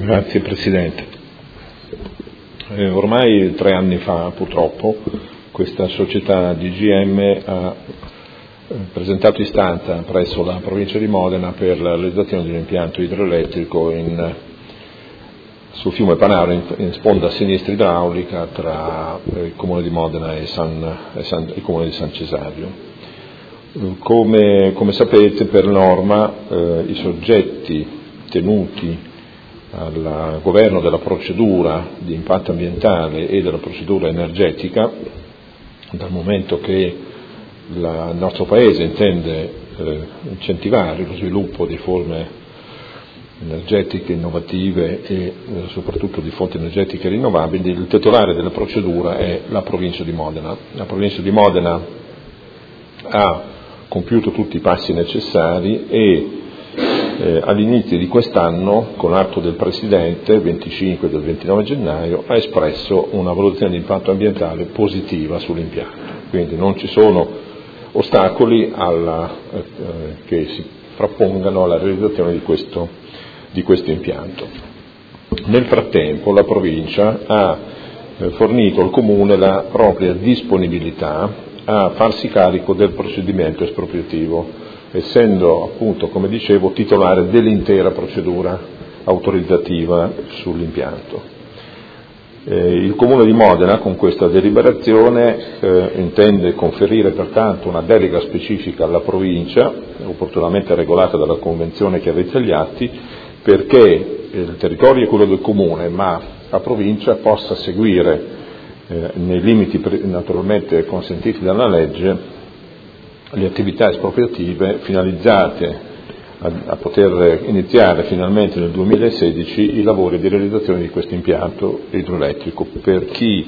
Grazie Presidente. Ormai 3 anni fa, purtroppo, questa società DGM ha presentato istanza presso la provincia di Modena per la realizzazione di un impianto idroelettrico sul fiume Panaro in sponda sinistra idraulica tra il comune di Modena e il comune di San Cesario. Come sapete, per norma i soggetti tenuti al governo della procedura di impatto ambientale e della procedura energetica, dal momento che il nostro Paese intende incentivare lo sviluppo di forme energetiche innovative e soprattutto di fonti energetiche rinnovabili, il titolare della procedura è la provincia di Modena. La provincia di Modena ha compiuto tutti i passi necessari e all'inizio di quest'anno, con atto del Presidente, 25 del 29 gennaio, ha espresso una valutazione di impatto ambientale positiva sull'impianto. Quindi non ci sono ostacoli che si frappongano alla realizzazione di questo impianto. Nel frattempo la provincia ha fornito al Comune la propria disponibilità a farsi carico del procedimento espropriativo, essendo appunto, come dicevo, titolare dell'intera procedura autorizzativa sull'impianto. Il Comune di Modena con questa deliberazione intende conferire pertanto una delega specifica alla provincia, opportunamente regolata dalla convenzione che avete agli atti, perché il territorio è quello del Comune, ma la provincia possa seguire nei limiti naturalmente consentiti dalla legge le attività espropriative finalizzate a poter iniziare finalmente nel 2016 i lavori di realizzazione di questo impianto idroelettrico. Per chi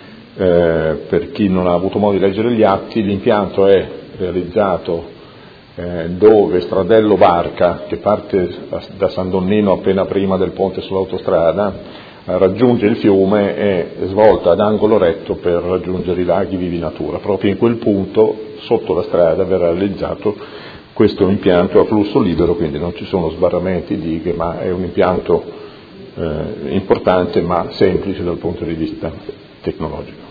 non ha avuto modo di leggere gli atti, l'impianto è realizzato dove Stradello Barca, che parte da San Donnino appena prima del ponte sull'autostrada, raggiunge il fiume e svolta ad angolo retto per raggiungere i laghi Vivi Natura. Proprio in quel punto, sotto la strada, verrà realizzato questo impianto a flusso libero, quindi non ci sono sbarramenti, dighe, ma è un impianto importante ma semplice dal punto di vista tecnologico.